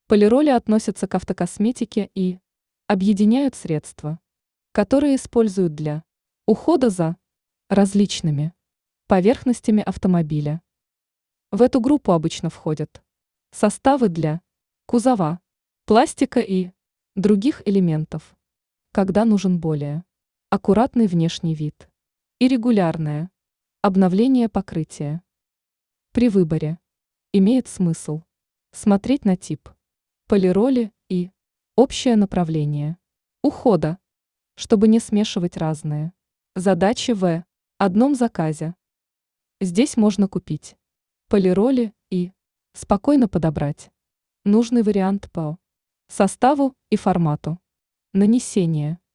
Полироли относятся к автокосметике и объединяют средства, которые используют для ухода за различными поверхностями автомобиля. В эту группу обычно входят составы для кузова, пластика и других элементов, когда нужен более аккуратный внешний вид и регулярное обновление покрытия. При выборе имеет смысл смотреть на тип полироли и общее направление ухода, чтобы не смешивать разные задачи в одном заказе. Здесь можно купить полироли и спокойно подобрать нужный вариант по составу и формату нанесения.